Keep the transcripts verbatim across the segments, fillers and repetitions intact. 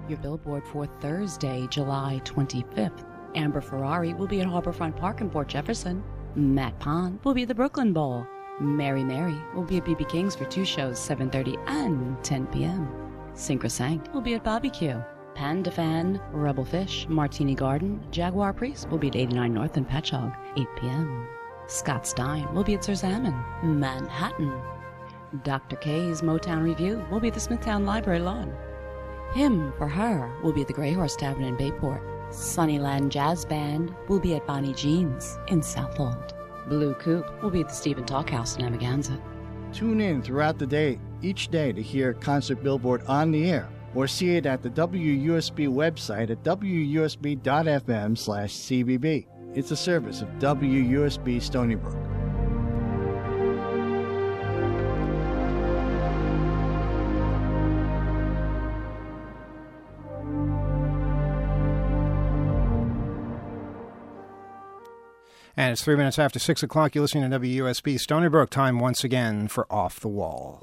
Your billboard for Thursday, July twenty-fifth. Amber Ferrari will be at Harborfront Park in Port Jefferson. Matt Pond will be at the Brooklyn Bowl. Mary Mary will be at B B King's for two shows, seven thirty and ten p.m. Syncrosanct will be at Barbecue. Panda Fan, Rebel Fish, Martini Garden, Jaguar Priest will be at eighty-nine North and Patchogue, eight p.m. Scott Stein will be at Sir Salmon, Manhattan. Doctor K's Motown Review will be at the Smithtown Library Lawn. Him for Her will be at the Grey Horse Tavern in Bayport. Sunnyland Jazz Band will be at Bonnie Jean's in Southold. Blue Coupe will be at the Stephen Talk House in Amagansett. Tune in throughout the day, each day, to hear Concert Billboard on the air, or see it at the W U S B website at W U S B dot F M slash C B B. It's a service of W U S B Stony Brook. And it's three minutes after six o'clock. You're listening to W U S B Stony Brook. Time once again for Off the Wall.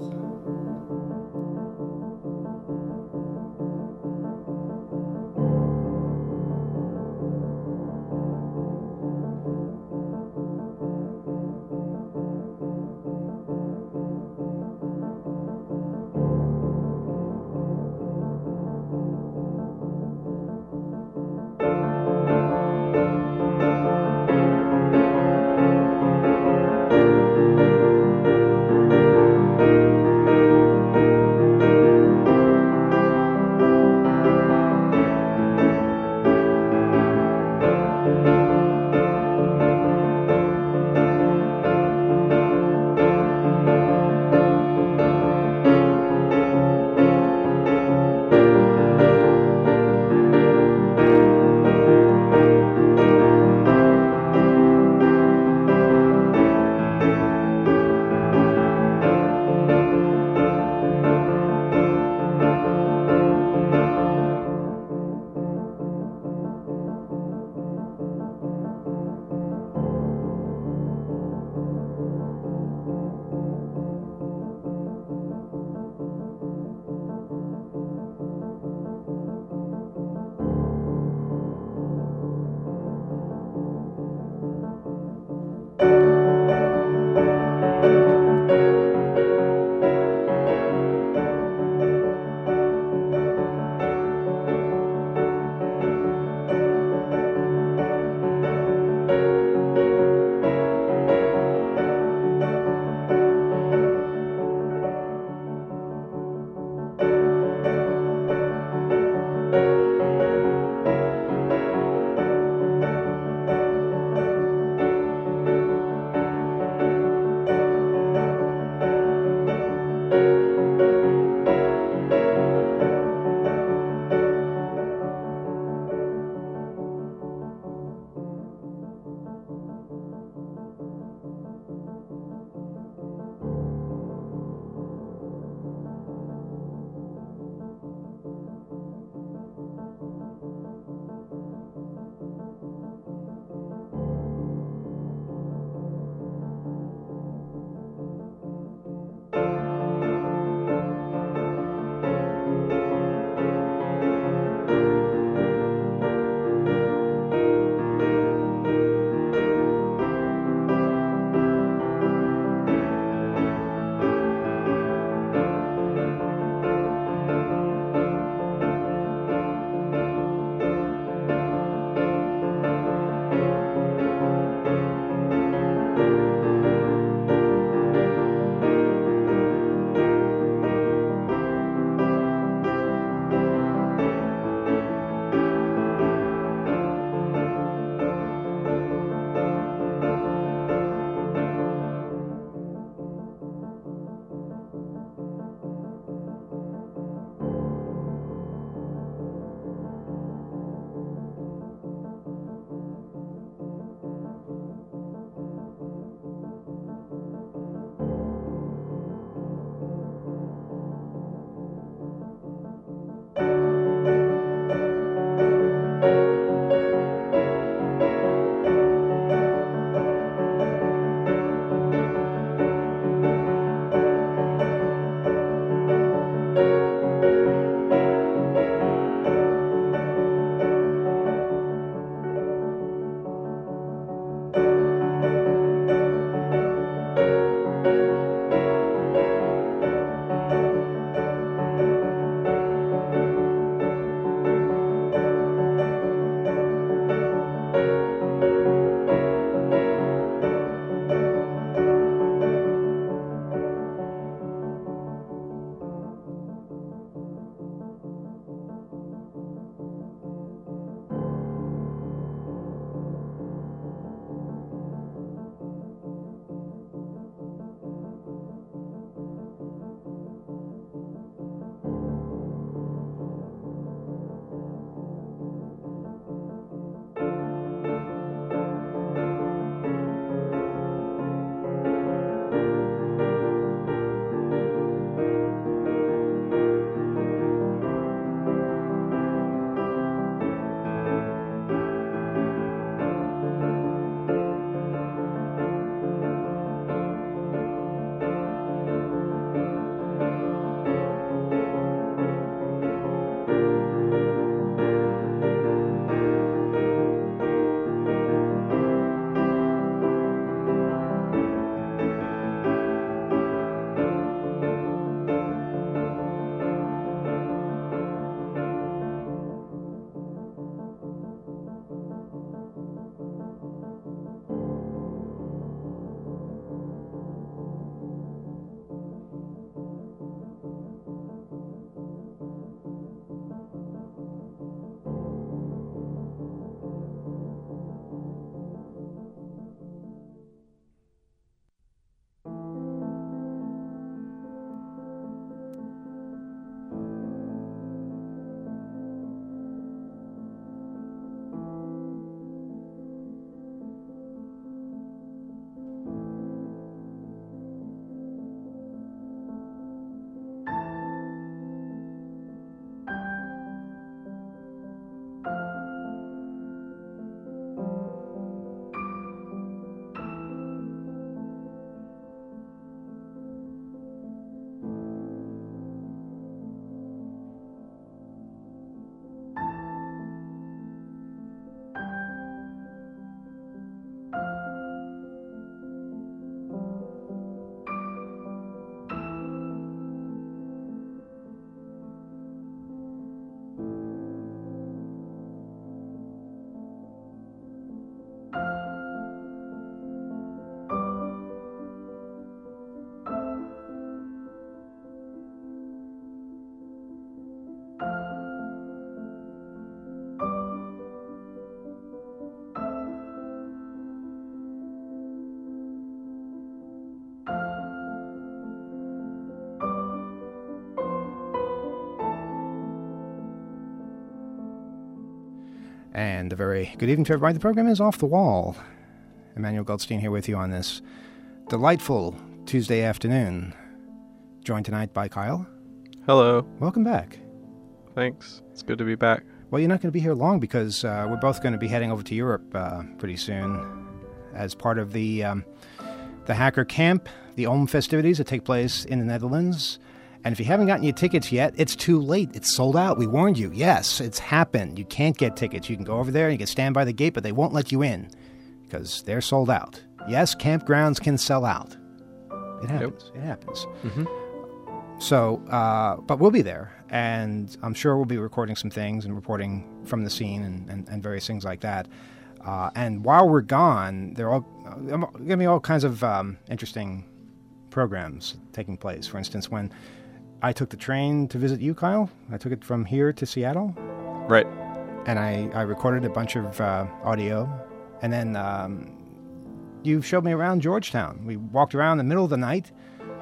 And a very good evening to everybody. The program is Off the Wall. Emmanuel Goldstein here with you on this delightful Tuesday afternoon. Joined tonight by Kyle. Hello. Welcome back. Thanks. It's good to be back. Well, you're not going to be here long because uh, we're both going to be heading over to Europe uh, pretty soon as part of the um, the Hacker Camp, the Ohm festivities that take place in the Netherlands. And if you haven't gotten your tickets yet, it's too late. It's sold out. We warned you. Yes, it's happened. You can't get tickets. You can go over there and you can stand by the gate, but they won't let you in because they're sold out. Yes, campgrounds can sell out. It happens. Yep. It happens. Mm-hmm. So, uh, but we'll be there, and I'm sure we'll be recording some things and reporting from the scene and, and, and various things like that. Uh, and while we're gone, there are going to be all kinds of um, interesting programs taking place. For instance, when I took the train to visit you, Kyle. I took it from here to Seattle. Right. And I, I recorded a bunch of uh, audio. And then um, you showed me around Georgetown. We walked around in the middle of the night.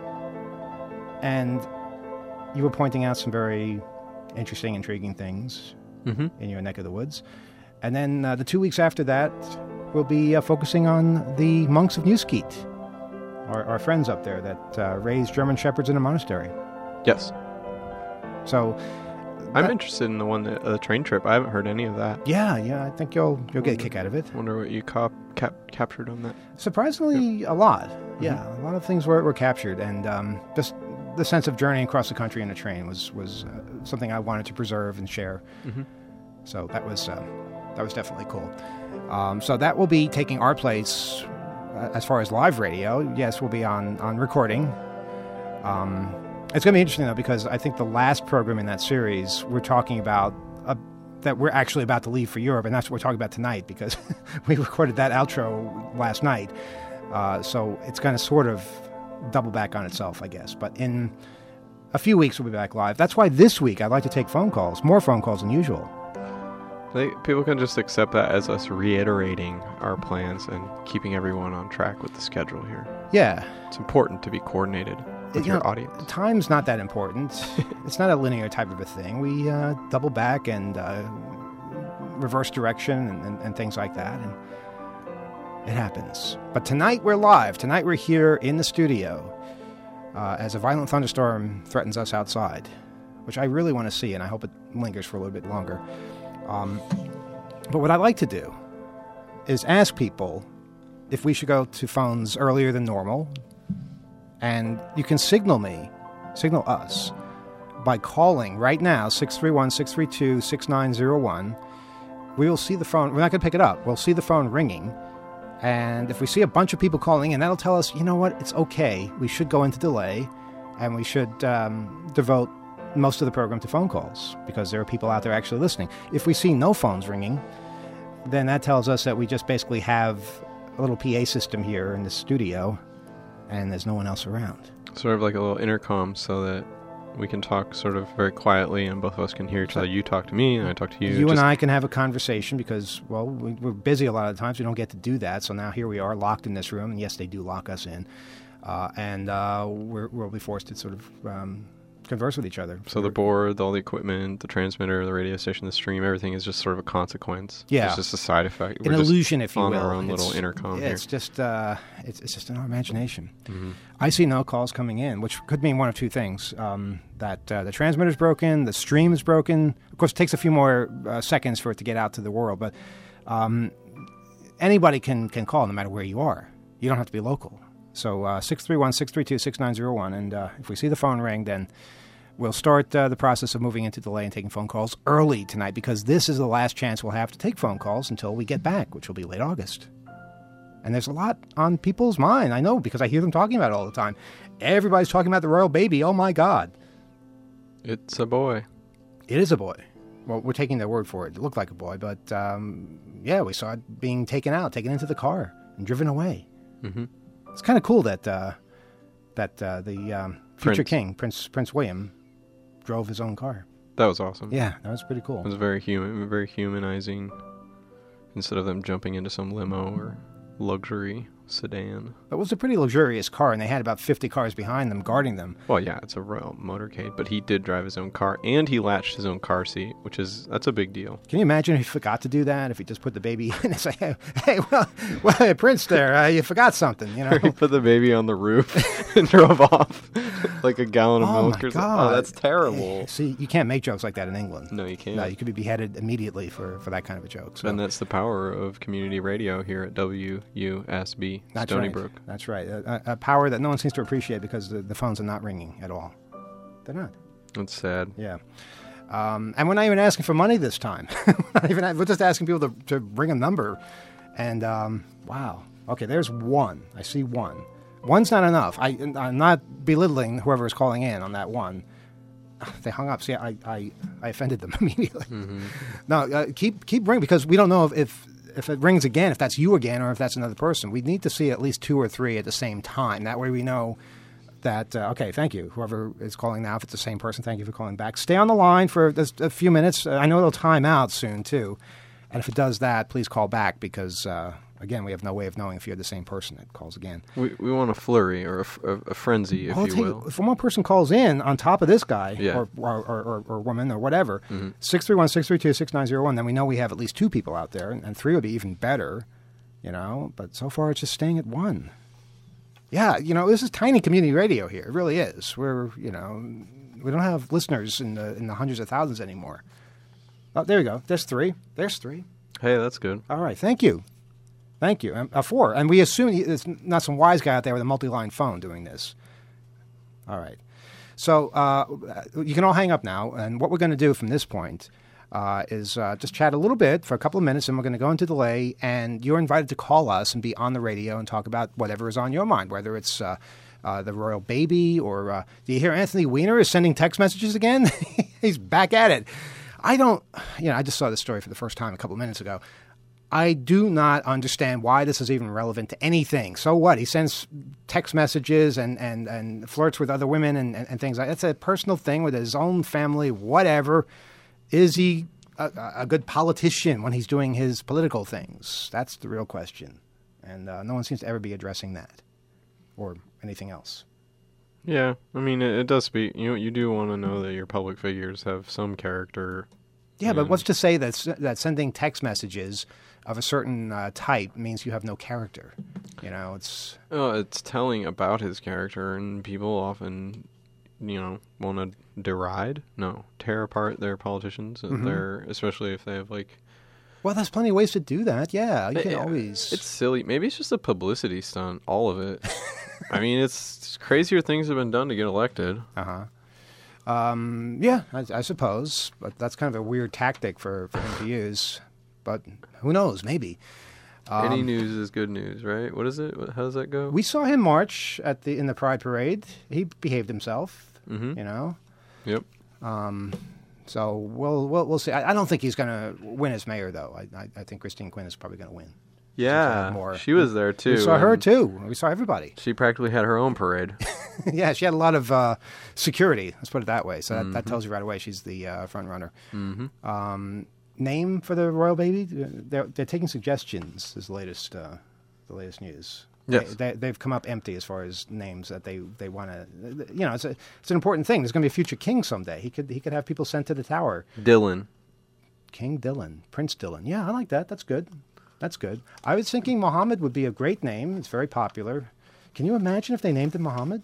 And you were pointing out some very interesting, intriguing things mm-hmm. in your neck of the woods. And then uh, the two weeks after that, we'll be uh, focusing on the monks of Newskeet, our, our friends up there that uh, raised German shepherds in a monastery. Yes. So, I'm that, interested in the one that uh, the train trip. I haven't heard any of that. Yeah, yeah. I think you'll you'll get a kick out of it. Wonder what you cop, cap, captured on that. Surprisingly, yep. a lot. Yeah, mm-hmm. a lot of things were were captured, and um, just the sense of journeying across the country in a train was was uh, something I wanted to preserve and share. Mm-hmm. So that was uh, that was definitely cool. Um, so that will be taking our place uh, as far as live radio. Yes, we'll be on on recording. Um, It's going to be interesting, though, because I think the last program in that series, we're talking about uh, that we're actually about to leave for Europe, and that's what we're talking about tonight, because we recorded that outro last night. Uh, so it's going to sort of double back on itself, I guess. But in a few weeks, we'll be back live. That's why this week I'd like to take phone calls, more phone calls than usual. They, people can just accept that as us reiterating our plans and keeping everyone on track with the schedule here. Yeah. It's important to be coordinated with you your know, audience. Time's not that important. It's not a linear type of a thing. We uh, double back and uh, reverse direction and, and, and things like that, and it happens. But tonight we're live. Tonight we're here in the studio uh, as a violent thunderstorm threatens us outside, which I really want to see, and I hope it lingers for a little bit longer. Um, but what I'd like to do is ask people if we should go to phones earlier than normal. And you can signal me, signal us, by calling right now, six three one, six three two, six nine zero one. We will see the phone. We're not going to pick it up. We'll see the phone ringing. And if we see a bunch of people calling in, that'll tell us, you know what, it's okay. We should go into delay, and we should um, devote most of the program to phone calls, because there are people out there actually listening. If we see no phones ringing, then that tells us that we just basically have a little P A system here in the studio, and there's no one else around. Sort of like a little intercom so that we can talk sort of very quietly and both of us can hear each other. You talk to me and I talk to you. You just... and I can have a conversation because, well, we, we're busy a lot of the times. We don't get to do that. So now here we are locked in this room. And yes, they do lock us in. Uh, and uh, we're, we'll be forced to sort of um, converse with each other. So the board, all the equipment, the transmitter, the radio station, the stream, everything is just sort of a consequence. Yeah. It's just a side effect. An We're illusion, if you on will. On our own it's, little intercom yeah, here. It's just, uh, it's, it's just in our imagination. Mm-hmm. I see no calls coming in, which could mean one of two things. Um, that uh, the transmitter's broken, the stream is broken. Of course, it takes a few more uh, seconds for it to get out to the world, but um, anybody can, can call no matter where you are. You don't have to be local. So uh, six three one, six three two, six nine zero one, and uh, if we see the phone ring, then we'll start uh, the process of moving into delay and taking phone calls early tonight, because this is the last chance we'll have to take phone calls until we get back, which will be late August. And there's a lot on people's mind, I know, because I hear them talking about it all the time. Everybody's talking about the royal baby. Oh, my God. It's a boy. It is a boy. Well, we're taking their word for it. It looked like a boy, but, um, yeah, we saw it being taken out, taken into the car, and driven away. Mm-hmm. It's kind of cool that uh, that uh, the um, future Prince. king, Prince Prince William, drove his own car. That was awesome. Yeah, that was pretty cool. It was very human, very humanizing. Instead of them jumping into some limo or luxury sedan. It was a pretty luxurious car, and they had about fifty cars behind them guarding them. Well, yeah, it's a royal motorcade, but he did drive his own car, and he latched his own car seat, which is, that's a big deal. Can you imagine if he forgot to do that? If he just put the baby in and say, hey, hey well, well hey, Prince there, uh, you forgot something, you know? He put the baby on the roof and drove off like a gallon of Oh, milk my or something. God. Oh, that's terrible. See, you can't make jokes like that in England. No, you can't. No, you could be beheaded immediately for, for that kind of a joke. So. And that's the power of community radio here at W U S B That's Stony right. Brook. That's right. A, a power that no one seems to appreciate because the, the phones are not ringing at all. They're not. That's sad. Yeah. Um, and we're not even asking for money this time. we're, not even, we're just asking people to, to bring a number. And, um, wow. Okay, there's one. I see one. One's not enough. I, I'm not belittling whoever is calling in on that one. They hung up. See, I, I, I offended them immediately. Mm-hmm. No, uh, keep keep ringing because we don't know if, if if it rings again, if that's you again, or if that's another person. We need to see at least two or three at the same time. That way we know that, uh, okay, thank you. Whoever is calling now, if it's the same person, thank you for calling back. Stay on the line for just a few minutes. Uh, I know it'll time out soon, too. And if it does that, please call back because, uh, again, we have no way of knowing if you're the same person that calls again. We we want a flurry or a, f- a- a frenzy, if Well, you take- will. If one person calls in on top of this guy Yeah. or, or, or, or, or woman or whatever, Mm-hmm. six three one, six three two, six nine zero one, then we know we have at least two people out there, and, and three would be even better, you know. But so far it's just staying at one. Yeah, you know, this is tiny community radio here. It really is. We're, you know, we don't have listeners in the, in the hundreds of thousands anymore. Oh, there you go. There's three. There's three. Hey, that's good. All right. Thank you. Thank you. Um, uh, four. And we assume he- it's not some wise guy out there with a multi-line phone doing this. All right. So uh, you can all hang up now. And what we're going to do from this point uh, is uh, just chat a little bit for a couple of minutes, and we're going to go into delay. And you're invited to call us and be on the radio and talk about whatever is on your mind, whether it's uh, uh, the royal baby or uh, do you hear Anthony Weiner is sending text messages again? He's back at it. I don't, you know, I just saw this story for the first time a couple of minutes ago. I do not understand why this is even relevant to anything. So what? He sends text messages and, and, and flirts with other women and, and, and things like that. It's a personal thing with his own family, whatever. Is he a, a good politician when he's doing his political things? That's the real question. And uh, no one seems to ever be addressing that or anything else. Yeah, I mean, it, it does speak. You you do want to know that your public figures have some character. Yeah, but and- what's to say that s- that sending text messages of a certain uh, type means you have no character? You know, it's Oh, it's telling about his character, and people often, you know, want to deride, no, tear apart their politicians. Mm-hmm. Their, especially if they have like. well, there's plenty of ways to do that. Yeah, you can Yeah, always. It's silly. Maybe it's just a publicity stunt. All of it. I mean, it's, it's crazier things have been done to get elected. Uh huh. Um, yeah, I, I suppose, but that's kind of a weird tactic for, for him to use. But who knows? Maybe. Any Um, news is good news, right? What is it? What- How does that go? We saw him march at the in the Pride Parade. He behaved himself. Mhm. You know. Yep. Um, so we'll we'll we'll see. I, I don't think he's going to win as mayor, though. I, I I think Christine Quinn is probably going to win. Yeah, more. she was there too. We saw her and too. We saw everybody. She practically had her own parade. Yeah, she had a lot of uh, security. Let's put it that way. So that, Mm-hmm. that tells you right away she's the uh, front runner. hmm Um, name for the royal baby? They're, they're taking suggestions. Is the latest uh, the latest news. Yes. They, they, they've come up empty as far as names that they, they want to. You know, it's a it's an important thing. There's going to be a future king someday. He could he could have people sent to the tower. Dylan. King Dylan, Prince Dylan. Yeah, I like that. That's good. That's good. I was thinking Mohammed would be a great name. It's very popular. Can you imagine if they named him Mohammed?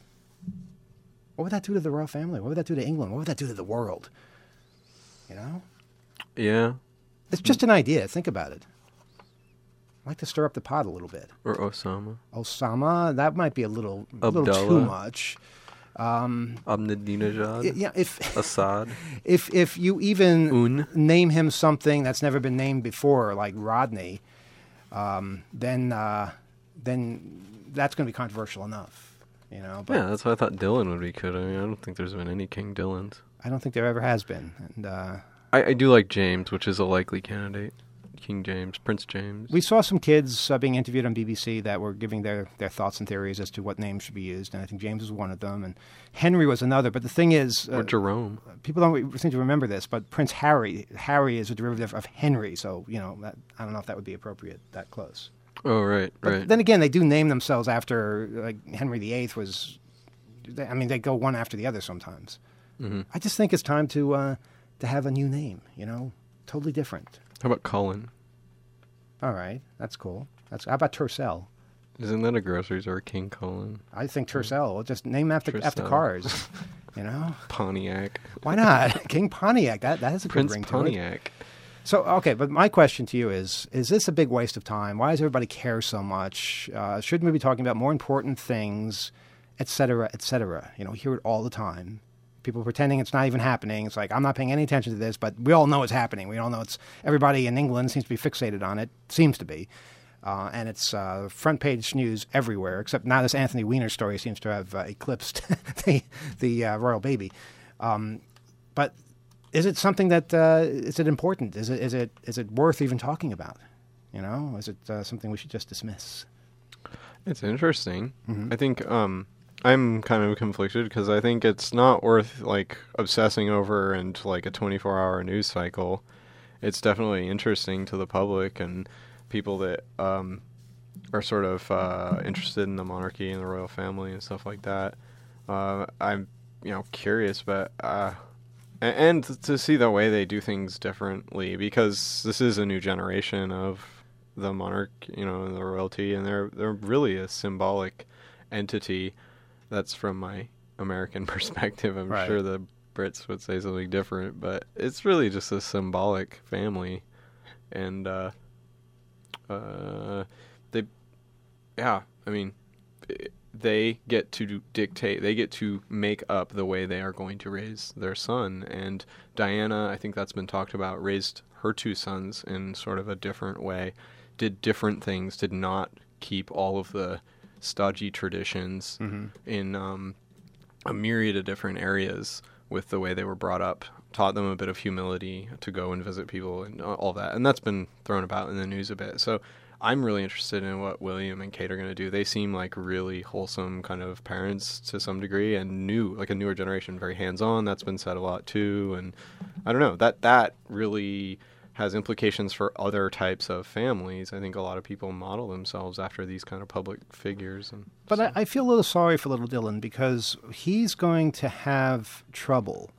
What would that do to the royal family? What would that do to England? What would that do to the world? You know? Yeah. It's just an idea. Think about it. I like to stir up the pot a little bit. Or Osama. Osama, that might be a little, a little too Abdullah. much. Um, Ahmadinejad. y- yeah, if Assad. if if you even Un. name him something that's never been named before, like Rodney, um, then uh, then that's going to be controversial enough, you know. But Yeah, that's why I thought Dylan would be good. I mean, I don't think there's been any King Dylans. I don't think there ever has been. And uh, I, I do like James, which is a likely candidate. King James, Prince James. we saw some kids uh, being interviewed on B B C that were giving their, their thoughts and theories as to what names should be used, and I think James was one of them, and Henry was another. But the thing is, or uh, Jerome. people don't seem to remember this, but Prince Harry, Harry is a derivative of Henry, so you know that, I don't know if that would be appropriate that close. Oh, right, But right. then again, they do name themselves after, like, Henry the Eighth was, I mean, they go one after the other sometimes. Mm-hmm. I just think it's time to uh, to have a new name, you know, totally different. How about Cullen? All right, that's cool. That's How about Tercel? Isn't that a grocery store, King Cullen? I think Tercel. Well, just name after after Tercel. cars, you know? Pontiac. Why not? King Pontiac, that, that has a Prince good ring to it. Pontiac. So, okay, but my question to you is, is this a big waste of time? Why does everybody care so much? Uh, shouldn't we be talking about more important things, et cetera, et cetera? You know, we hear it all the time. People pretending it's not even happening. It's like, I'm not paying any attention to this, but we all know it's happening. We all know it's, everybody in England seems to be fixated on it, seems to be. Uh, and it's uh, front page news everywhere, except now this Anthony Weiner story seems to have uh, eclipsed the, the uh, royal baby. Um, but... Is it something that uh, is it important? Is it is it is it worth even talking about? You know, is it uh, something we should just dismiss? It's interesting. Mm-hmm. I think um, I'm kind of conflicted because I think it's not worth like obsessing over and like a twenty-four hour news cycle. It's definitely interesting to the public and people that um, are sort of uh, interested in the monarchy and the royal family and stuff like that. Uh, I'm you know curious, but. Uh, And to see the way they do things differently, because this is a new generation of the monarch, you know, and the royalty, and they're they're really a symbolic entity. That's from my American perspective. I'm Right. sure the Brits would say something different, but it's really just a symbolic family, and uh, uh, they, yeah, I mean. It, they get to dictate, they get to make up the way they are going to raise their son. And Diana, I think that's been talked about, raised her two sons in sort of a different way, did different things, did not keep all of the stodgy traditions Mm-hmm. in um, a myriad of different areas with the way they were brought up, taught them a bit of humility to go and visit people and all that. And that's been thrown about in the news a bit. So I'm really interested in what William and Kate are going to do. They seem like really wholesome kind of parents to some degree and new, like a newer generation, very hands-on. That's been said a lot too. And I don't know, that that really has implications for other types of families. I think a lot of people model themselves after these kind of public figures. And But so. I, I feel a little sorry for little Dylan because he's going to have trouble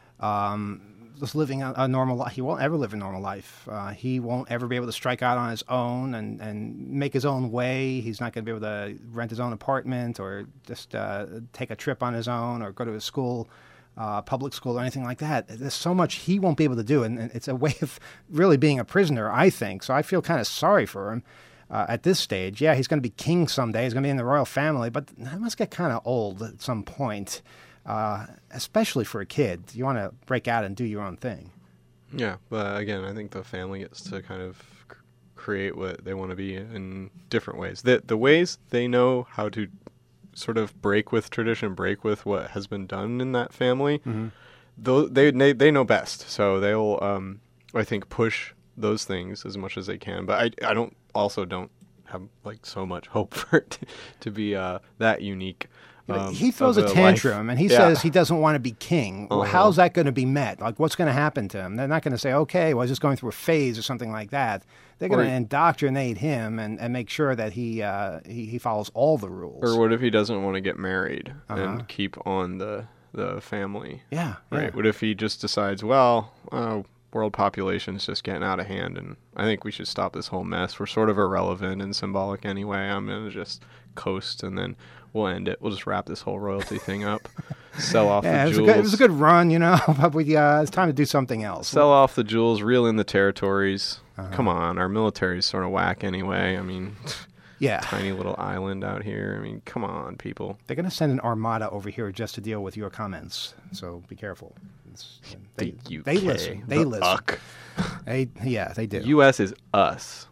um, just living a, a normal life. He won't ever live a normal life. Uh, he won't ever be able to strike out on his own and, and make his own way. He's not going to be able to rent his own apartment or just uh, take a trip on his own or go to a school, uh, public school or anything like that. There's so much he won't be able to do, and, and it's a way of really being a prisoner, I think. So I feel kind of sorry for him. Uh, at this stage, yeah, he's going to be king someday. He's going to be in the royal family, but that must get kind of old at some point. Uh, especially for a kid, you want to break out and do your own thing. Yeah, but again, I think the family gets to kind of c- create what they want to be in different ways. The the ways they know how to sort of break with tradition, break with what has been done in that family, Mm-hmm. though they, they they know best. So they'll, um, I think, push those things as much as they can. But I I don't also don't have like so much hope for it to, to be uh, that unique. Um, he throws a of tantrum life. and he Yeah. says he doesn't want to be king. Well, Uh-huh. how's that going to be met? Like, what's going to happen to him? They're not going to say, okay, well, he's just going through a phase or something like that. They're going Or- to indoctrinate him and, and make sure that he, uh, he he follows all the rules. Or what if he doesn't want to get married Uh-huh. and keep on the the family? yeah, Right. yeah. What if he just decides, well, uh, world population is just getting out of hand, and I think we should stop this whole mess. We're sort of irrelevant and symbolic anyway. I'm gonna just coast, and then we'll end it. We'll just wrap this whole royalty thing up, sell off Yeah, it the was, a jewels, good, it was a good run, you know, but we, uh, it's time to do something else. sell off the jewels, reel in the territories. Uh-huh. Come on, our military's sort of whack anyway. I mean, Yeah, tiny little island out here. I mean, come on, people. they're going to send an armada over here just to deal with your comments, so be careful. It's, they, The U K, they listen. They the listen. uck. They, yeah, they do. U S is us.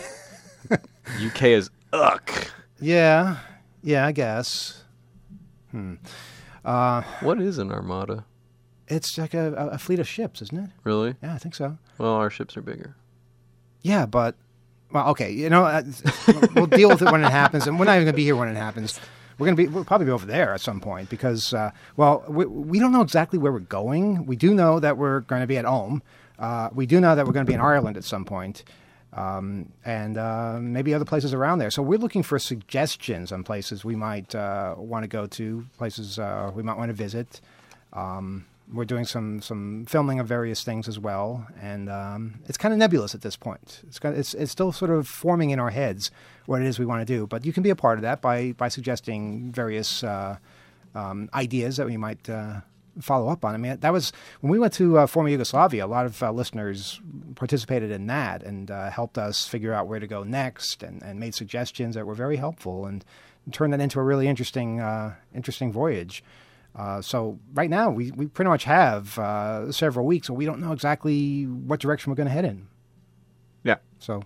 U K is uck. Yeah, yeah, I guess. Hmm. Uh, What is an armada? it's like a, a fleet of ships, isn't it? Really? Yeah, I think so. Well, our ships are bigger. Yeah, but well, okay, you know, uh, we'll deal with it when it happens, and we're not even going to be here when it happens. We're going to be, we'll probably be over there at some point because, uh, well, we, we don't know exactly where we're going. We do know that we're going to be at Ulm. Uh, we do know that we're going to be in Ireland at some point. um, and uh, maybe other places around there. So we're looking for suggestions on places we might uh, want to go to, places uh, we might want to visit. Um, we're doing some, some filming of various things as well, and um, it's kind of nebulous at this point. It's, kind of, it's it's still sort of forming in our heads what it is we want to do, but you can be a part of that by, by suggesting various uh, um, ideas that we might uh, follow up on. I mean, that was when we went to uh, former Yugoslavia. A lot of uh, listeners participated in that and uh, helped us figure out where to go next, and, and made suggestions that were very helpful, and turned that into a really interesting uh, interesting voyage. Uh, so right now we, we pretty much have uh, several weeks, so we don't know exactly what direction we're going to head in. Yeah. So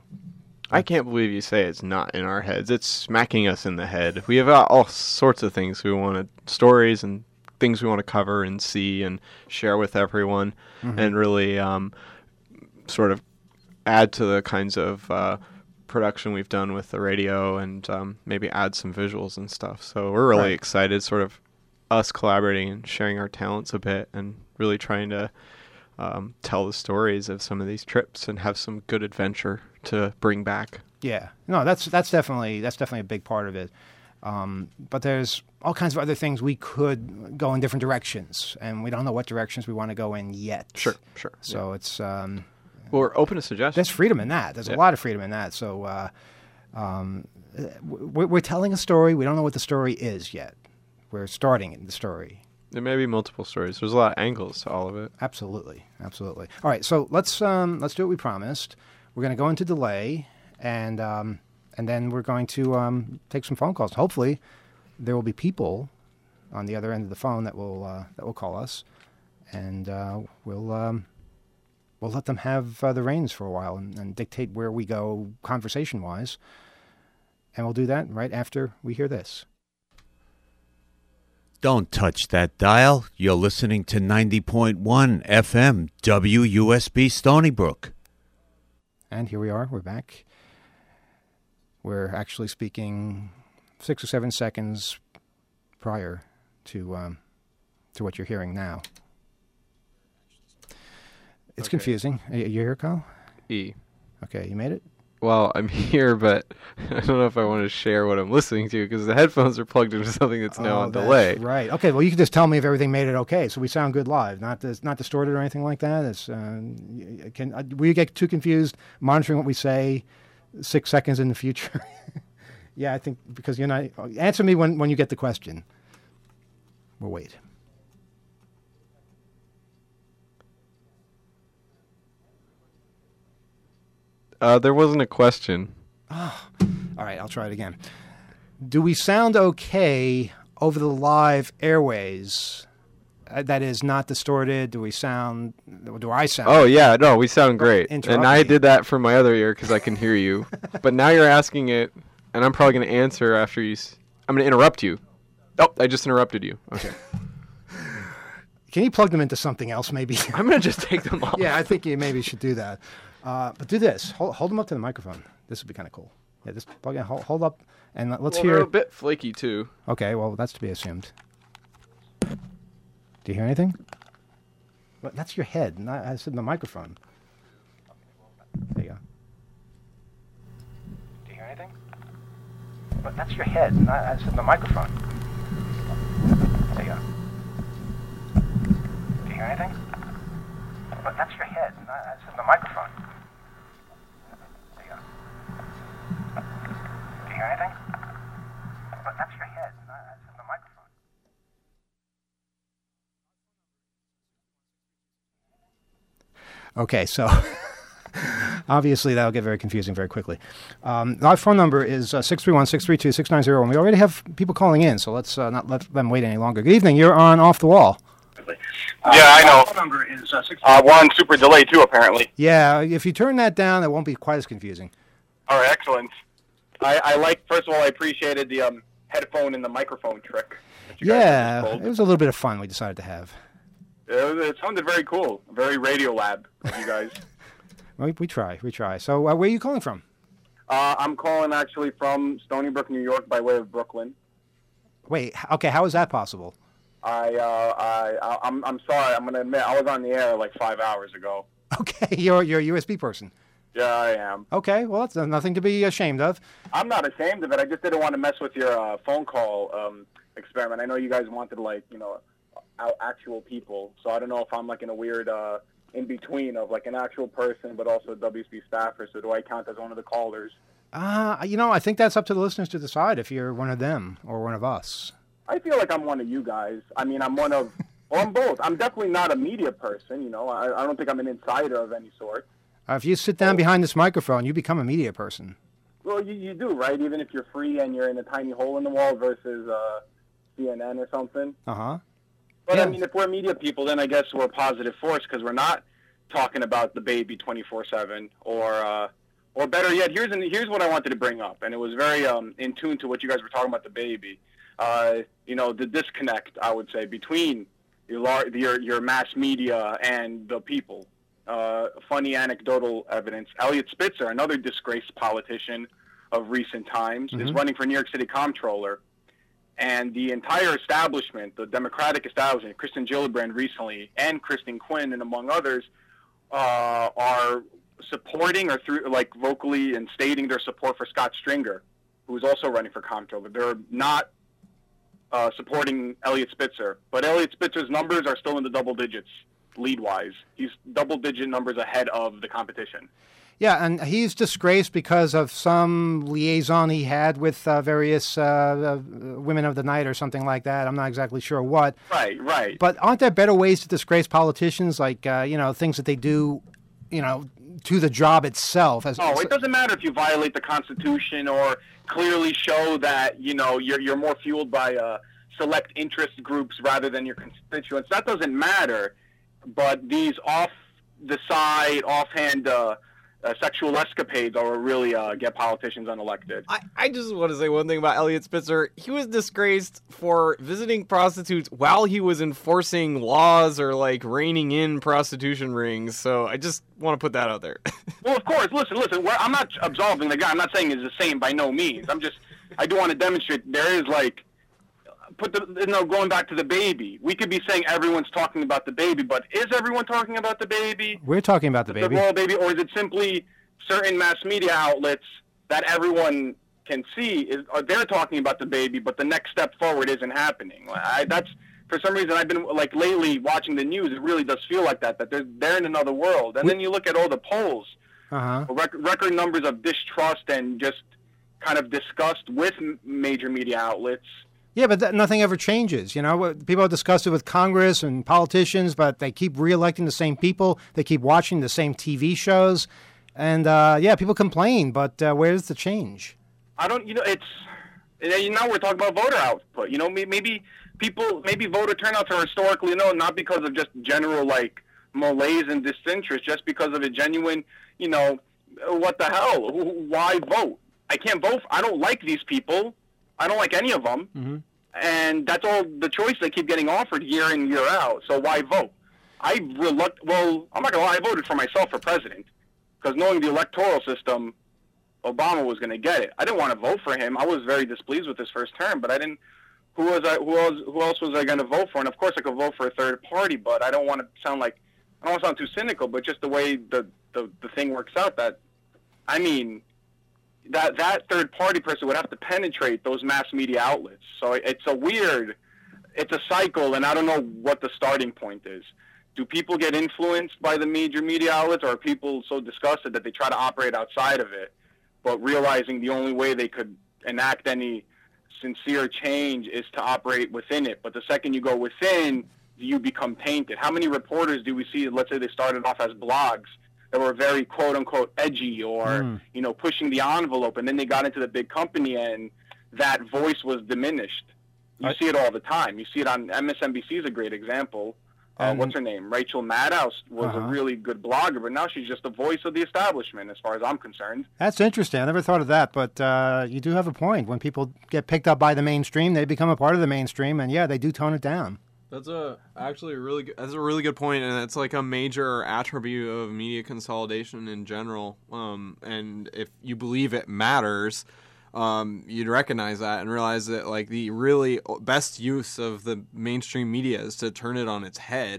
I can't believe you say it's not in our heads. It's smacking us in the head. We have uh, all sorts of things we want to, stories and things we want to cover and see and share with everyone, mm-hmm. and really um, sort of add to the kinds of uh, production we've done with the radio, and um, maybe add some visuals and stuff. So we're really right. excited, sort of us collaborating and sharing our talents a bit, and really trying to um, tell the stories of some of these trips and have some good adventure to bring back. Yeah, no, that's that's definitely that's definitely a big part of it. Um, but there's all kinds of other things we could go in different directions, and we don't know what directions we want to go in yet. Sure, sure. So yeah. it's um, well, we're open to suggestions. There's freedom in that. There's yeah. a lot of freedom in that. So uh, um, we're, we're telling a story. We don't know what the story is yet. We're starting in the story. There may be multiple stories. There's a lot of angles to all of it. Absolutely, absolutely. All right, so let's um, let's do what we promised. We're going to go into delay, and um, and then we're going to um, take some phone calls. Hopefully, there will be people on the other end of the phone that will uh, that will call us, and uh, we'll um, we'll let them have uh, the reins for a while and, and dictate where we go conversation wise, and we'll do that right after we hear this. Don't touch that dial. You're listening to ninety point one F M W U S B Stony Brook. And here we are. We're back. We're actually speaking six or seven seconds prior to um, to what you're hearing now. It's okay. Confusing. Are you here, Kyle? E. Okay, you made it? Well, I'm here, but I don't know if I want to share what I'm listening to, because the headphones are plugged into something that's now oh, on delay. Right. Okay, well, you can just tell me if everything made it okay, so we sound good live, not this, not distorted or anything like that. It's, uh, can, uh, will you get too confused monitoring what we say six seconds in the future? Yeah, I think, because you're not... Answer me when, when you get the question. We'll wait. Uh, there wasn't a question. Oh, all right, I'll try it again. Do we sound okay over the live airways? Uh, that is not distorted. Do we sound? Do I sound? Oh yeah, no, we sound great. Interrupt and I me. did that for my other ear because I can hear you. But now you're asking it, and I'm probably going to answer after you. S- I'm going to interrupt you. Oh, I just interrupted you. Okay. Can you plug them into something else, maybe? I'm going to just take them off. Yeah, I think you maybe should do that. Uh, but do this. Hold, hold them up to the microphone. This would be kind of cool. Yeah, just plug in. Hold, hold up, and let's well, hear. They're a bit flaky too. Okay, well that's to be assumed. Do you hear anything? Well, that's your head. Not, I said the microphone. There you go. Do you hear anything? But that's your head. Not, I said the microphone. There you go. Do you hear anything? But that's your head. Not, I said the microphone. There you go. Do you hear anything? But that's your head. Not, I said the microphone. Okay, so obviously that'll get very confusing very quickly. Um, our phone number is uh, six three one, six three two, six nine zero, and we already have people calling in, so let's uh, not let them wait any longer. Good evening. You're on Off the Wall. Uh, yeah, I know. Phone number is uh, six uh, we're on super delay, too, apparently. Yeah, if you turn that down, it won't be quite as confusing. All right, excellent. I, I like, first of all, I appreciated the um, headphone and the microphone trick. Yeah, it was a little bit of fun we decided to have. It, was, it sounded very cool. Very Radio Lab of you guys. we, we try, we try. So uh, where are you calling from? Uh, I'm calling actually from Stony Brook, New York, by way of Brooklyn. Wait, okay, how is that possible? I, uh, I, I'm, I'm sorry. I'm going to admit I was on the air like five hours ago. Okay, you're you're a U S B person. Yeah, I am. Okay, well, that's nothing to be ashamed of. I'm not ashamed of it. I just didn't want to mess with your uh, phone call um, experiment. I know you guys wanted, like, you know, out actual people. So I don't know if I'm, like, in a weird uh, in-between of, like, an actual person but also a W S B staffer. So do I count as one of the callers? Uh, you know, I think that's up to the listeners to decide if you're one of them or one of us. I feel like I'm one of you guys. I mean, I'm one of, well, I'm both. I'm definitely not a media person, you know. I, I don't think I'm an insider of any sort. Uh, if you sit down behind this microphone, you become a media person. Well, you, you do, right? Even if you're free and you're in a tiny hole in the wall versus uh, C N N or something. Uh-huh. But, yeah. I mean, if we're media people, then I guess we're a positive force because we're not talking about the baby twenty-four seven or, uh, or better yet, here's an, here's what I wanted to bring up, and it was very um, in tune to what you guys were talking about, the baby. Uh, you know, the disconnect, I would say, between your, lar- your, your mass media and the people. Uh, funny anecdotal evidence. Elliot Spitzer, another disgraced politician of recent times, mm-hmm. is running for New York City comptroller. And the entire establishment, the Democratic establishment, Kristen Gillibrand recently, and Kristen Quinn, and among others, uh, are supporting or through like vocally and stating their support for Scott Stringer, who is also running for comptroller. They're not uh, supporting Elliot Spitzer, but Elliot Spitzer's numbers are still in the double digits. Lead-wise, he's double-digit numbers ahead of the competition. Yeah, and he's disgraced because of some liaison he had with uh, various uh, uh, women of the night or something like that. I'm not exactly sure what. Right, right. But aren't there better ways to disgrace politicians, like uh, you know, things that they do, you know, to the job itself? As, oh, it doesn't matter if you violate the Constitution or clearly show that you know you're you're more fueled by uh, select interest groups rather than your constituents. That doesn't matter. But these off-the-side, offhand uh, uh, sexual escapades are what really uh, get politicians unelected. I, I just want to say one thing about Elliot Spitzer. He was disgraced for visiting prostitutes while he was enforcing laws or, like, reining in prostitution rings. So I just want to put that out there. Well, of course. Listen, listen. I'm not absolving the guy. I'm not saying he's the same by no means. I'm just, I do want to demonstrate there is, like, Put the, you know, going back to the baby, we could be saying everyone's talking about the baby, but is everyone talking about the baby? We're talking about the, the baby. The royal baby, or is it simply certain mass media outlets that everyone can see is are they're talking about the baby, but the next step forward isn't happening? I, that's for some reason I've been like lately watching the news. It really does feel like that. That they're they're in another world, and we, then you look at all the polls, uh-huh. rec- record numbers of distrust and just kind of disgust with m- major media outlets. Yeah, but th- nothing ever changes. You know, people have discussed it with Congress and politicians, but they keep reelecting the same people. They keep watching the same T V shows, and uh, yeah, people complain. But uh, where's the change? I don't. You know, it's now we're talking about voter output. You know, maybe people, maybe voter turnouts are historically low, not because of just general like malaise and disinterest, just because of a genuine, you know, what the hell? Why vote? I can't vote. I don't like these people. I don't like any of them, mm-hmm. and that's all the choice they keep getting offered year in, year out. So why vote? I reluct. Well, I'm not gonna lie. I voted for myself for president because knowing the electoral system, Obama was gonna get it. I didn't want to vote for him. I was very displeased with his first term, but I didn't. Who was I? Who else? Who else was I gonna vote for? And of course, I could vote for a third party, but I don't want to sound like I don't want to sound too cynical. But just the way the the, the thing works out, that I mean. That that third party person would have to penetrate those mass media outlets. So it's a weird, it's a cycle, and I don't know what the starting point is. Do people get influenced by the major media outlets, or are people so disgusted that they try to operate outside of it, but realizing the only way they could enact any sincere change is to operate within it? But the second you go within, you become tainted. How many reporters do we see, let's say they started off as blogs, that were very quote-unquote edgy or, mm. you know, pushing the envelope, and then they got into the big company and that voice was diminished. You I, see it all the time. You see it on M S N B C is a great example. Uh, what's her name? Rachel Maddow was uh-huh. a really good blogger, but now she's just the voice of the establishment as far as I'm concerned. That's interesting. I never thought of that, but uh, you do have a point. When people get picked up by the mainstream, they become a part of the mainstream, and yeah, they do tone it down. That's a actually a really good, that's a really good point, and it's like a major attribute of media consolidation in general. Um, and if you believe it matters, um, you'd recognize that and realize that like the really best use of the mainstream media is to turn it on its head.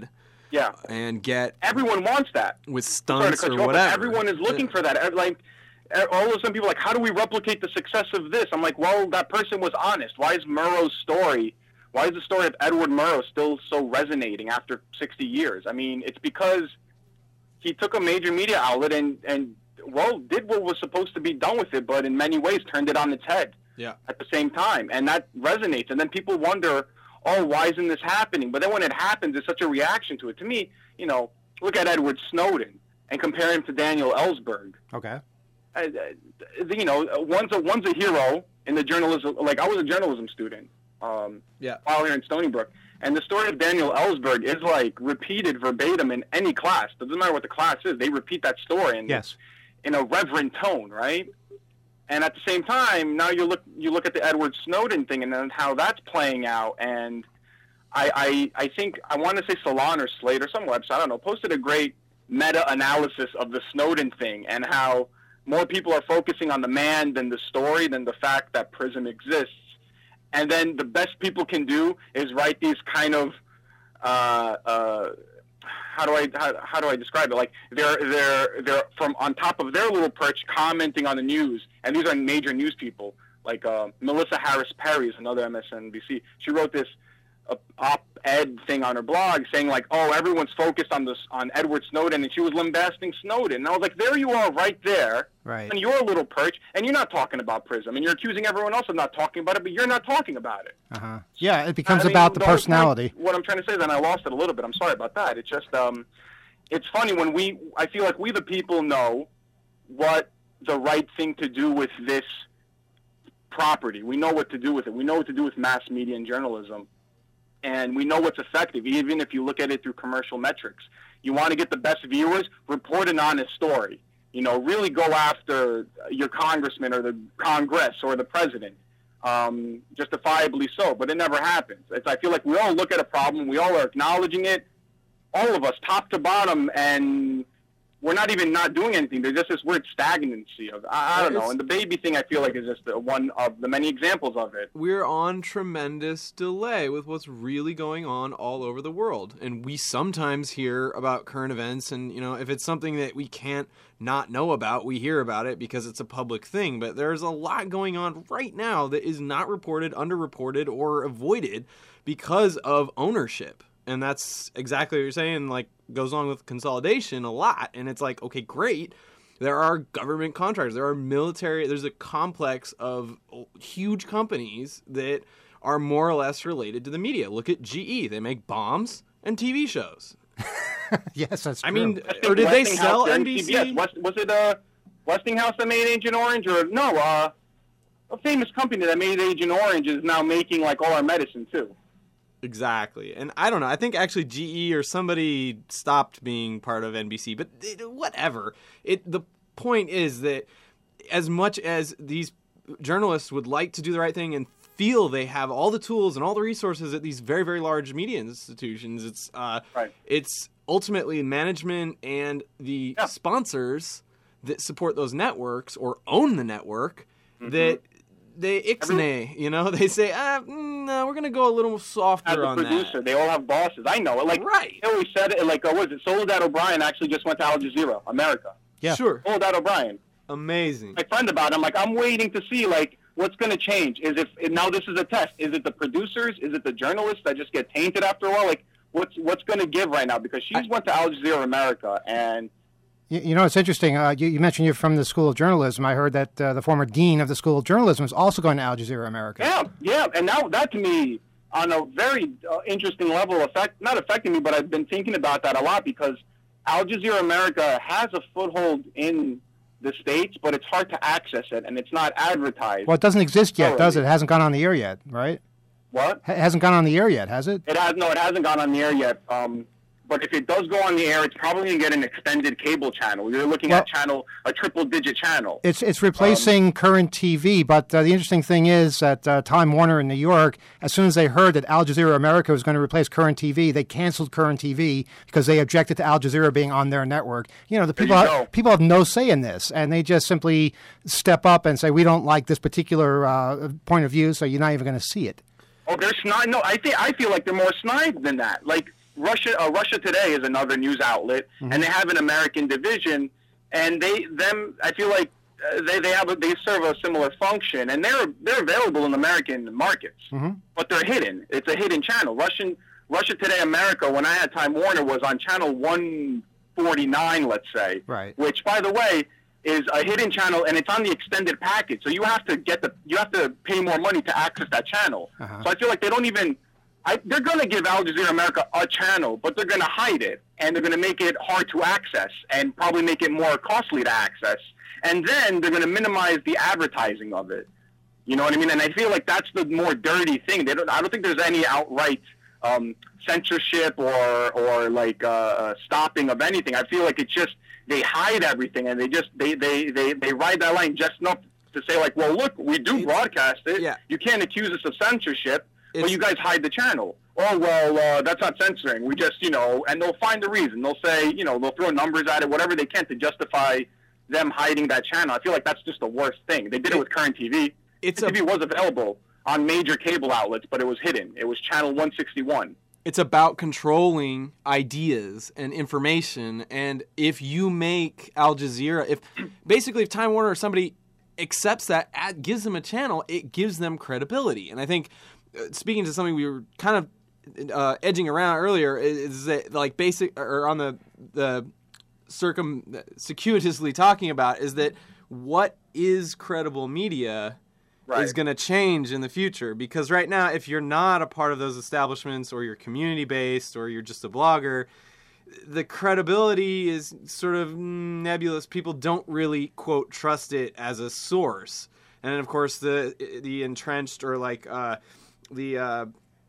Yeah. And get Everyone wants that. with Sorry to stunts cut or you off, but whatever. Everyone is looking for that. Like, all of a sudden people are like, how do we replicate the success of this? I'm like, well, that person was honest. Why is Murrow's story, why is the story of Edward Murrow still so resonating after sixty years? I mean, it's because he took a major media outlet and, and well, did what was supposed to be done with it, but in many ways turned it on its head Yeah. at the same time. And that resonates. And then people wonder, oh, why isn't this happening? But then when it happens, there's such a reaction to it. To me, you know, look at Edward Snowden and compare him to Daniel Ellsberg. Okay. Uh, you know, one's a, one's a hero in the journalism. Like, I was a journalism student um, Yeah. while here in Stony Brook. And the story of Daniel Ellsberg is, like, repeated verbatim in any class. Doesn't matter what the class is. They repeat that story in, Yes. in a reverent tone, right? And at the same time, now you look you look at the Edward Snowden thing and then how that's playing out. And I I, I think, I want to say Salon or Slate or some website, I don't know, posted a great meta-analysis of the Snowden thing and how more people are focusing on the man than the story, than the fact that PRISM exists. And then the best people can do is write these kind of, uh, uh, how do I how, how do I describe it? Like they're they're they're from on top of their little perch commenting on the news, and these are major news people. Like uh, Melissa Harris Perry is another M S N B C. She wrote this uh, op-ed thing on her blog saying like, oh, everyone's focused on this on Edward Snowden, and she was lambasting Snowden. And I was like, there you are, right there. Right. And you're a little perch, and you're not talking about PRISM, and you're accusing everyone else of not talking about it, but you're not talking about it. Uh-huh. Yeah, it becomes I mean, about the whole personality. point- what I'm trying to say is, and I lost it a little bit. I'm sorry about that. It's just, um, it's funny when we, I feel like we the people know what the right thing to do with this property. We know what to do with it. We know what to do with mass media and journalism. And we know what's effective, even if you look at it through commercial metrics. You want to get the best viewers, report an honest story. You know, really go after your congressman or the Congress or the president, um, justifiably so. But it never happens. It's, I feel like we all look at a problem, we all are acknowledging it, all of us, top to bottom, and we're not even not doing anything. There's just this weird stagnancy of, I, I don't know. And the baby thing, I feel like, is just the one of the many examples of it. We're on tremendous delay with what's really going on all over the world. And we sometimes hear about current events, and, you know, if it's something that we can't not know about, we hear about it because it's a public thing. But there's a lot going on right now that is not reported, underreported, or avoided because of ownership. And that's exactly what you're saying, like, goes on with consolidation a lot. And it's like, okay, great. There are government contractors. There are military. There's a complex of huge companies that are more or less related to the media. Look at G E. They make bombs and T V shows. Yes, that's true. I mean, or did they Westinghouse sell and N B C? Yes, West, was it uh, Westinghouse that made Agent Orange? Or no, uh, a famous company that made Agent Orange is now making, like, all our medicine, too. Exactly. And I don't know. I think actually G E or somebody stopped being part of N B C, but it, whatever. It the point is that as much as these journalists would like to do the right thing and feel they have all the tools and all the resources at these very, very large media institutions, it's uh, Right. it's ultimately management and the Yeah. sponsors that support those networks or own the network Mm-hmm. that they ixnay, you know, they say, ah, mm, no, we're going to go a little softer As a on producer, that. they all have bosses. I know it. Like, Right. they always said it, like, uh, what is it? Soledad O'Brien actually just went to Al Jazeera, America. Yeah. Sure. Soledad O'Brien. Amazing. My friend about it, I'm like, I'm waiting to see, like, what's going to change. Is it, now this is a test. Is it the producers? Is it the journalists that just get tainted after a while? Like, what's what's going to give right now? Because she's went to Al Jazeera, America, and You, you know, it's interesting. Uh, you, you mentioned you're from the School of Journalism. I heard that uh, the former dean of the School of Journalism is also going to Al Jazeera America. yeah, yeah. And now that, to me, on a very uh, interesting level, affect not affecting me, but I've been thinking about that a lot because Al Jazeera America has a foothold in the States, but it's hard to access it, and it's not advertised. Well, it doesn't exist yet, does it? Already. It hasn't gone on the air yet, right? What? It hasn't gone on the air yet, has it? It has no, it hasn't gone on the air yet. Um, but if it does go on the air, it's probably going to get an extended cable channel. You're looking Well- at channel a triple-digit channel. It's it's replacing Um, current T V, but uh, the interesting thing is that uh, Time Warner in New York, as soon as they heard that Al Jazeera America was going to replace current T V, they canceled current T V because they objected to Al Jazeera being on their network. You know, the There people you have, go. people have no say in this, and they just simply step up and say, we don't like this particular uh, point of view, so you're not even going to see it. Oh, they're snide. No, I think I feel like they're more snide than that. Like Russia uh, Russia Today is another news outlet, mm-hmm. and they have an American division, and they them I feel like uh, they they have a, they serve a similar function, and they're they're available in American markets, mm-hmm. but they're hidden. It's a hidden channel. Russian Russia Today America, when I had Time Warner, was on channel one forty-nine, let's say, right. which, by the way, is a hidden channel, and it's on the extended package. So you have to get the you have to pay more money to access that channel. Uh-huh. So I feel like they don't even. I, they're going to give Al Jazeera America a channel, but they're going to hide it, and they're going to make it hard to access, and probably make it more costly to access. And then they're going to minimize the advertising of it. You know what I mean? And I feel like that's the more dirty thing. They don't. I don't think there's any outright um, censorship or or like uh, stopping of anything. I feel like it's just they hide everything, and they just they they they, they ride that line just enough to say like, well, look, we do broadcast it. Yeah. You can't accuse us of censorship. Well, you guys hide the channel. Oh, well, uh, that's not censoring. We just, you know, and they'll find the reason. They'll say, you know, they'll throw numbers at it, whatever they can to justify them hiding that channel. I feel like that's just the worst thing. They did it with Current T V. It's Current a, T V was available on major cable outlets, but it was hidden. It was channel one sixty-one. It's about controlling ideas and information. And if you make Al Jazeera, if basically if Time Warner or somebody accepts that, gives them a channel, it gives them credibility. And I think speaking to something we were kind of uh, edging around earlier, is that like basic or on the the circum circuitously talking about is that what is credible media right. is going to change in the future, because right now if you're not a part of those establishments or you're community based or you're just a blogger, the credibility is sort of nebulous. People don't really quote trust it as a source, and then of course the the entrenched or like uh, the uh,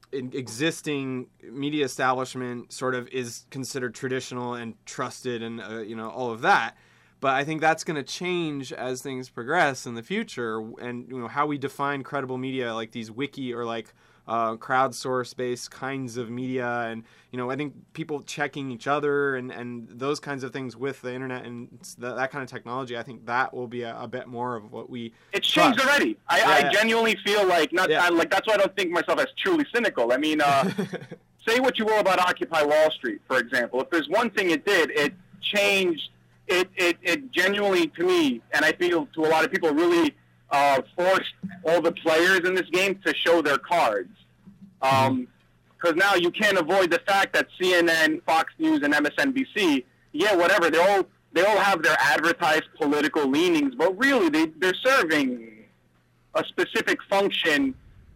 existing media establishment sort of is considered traditional and trusted and, uh, you know, all of that. But I think that's going to change as things progress in the future, and, you know, how we define credible media, like these wiki or like uh, crowdsource-based kinds of media. And, you know, I think people checking each other and, and those kinds of things with the internet and that, that kind of technology, I think that will be a, a bit more of what we It's changed trust. already. I, yeah, I yeah. genuinely feel like, not yeah. I, like that's why I don't think myself as truly cynical. I mean, uh, say what you will about Occupy Wall Street, for example. If there's one thing it did, it changed, it, it, it genuinely, to me, and I feel to a lot of people, really uh, forced all the players in this game to show their cards. Um, because now you can't avoid the fact that C N N, Fox News, and M S N B C, yeah, whatever, they all they all have their advertised political leanings, but really they they're serving a specific function,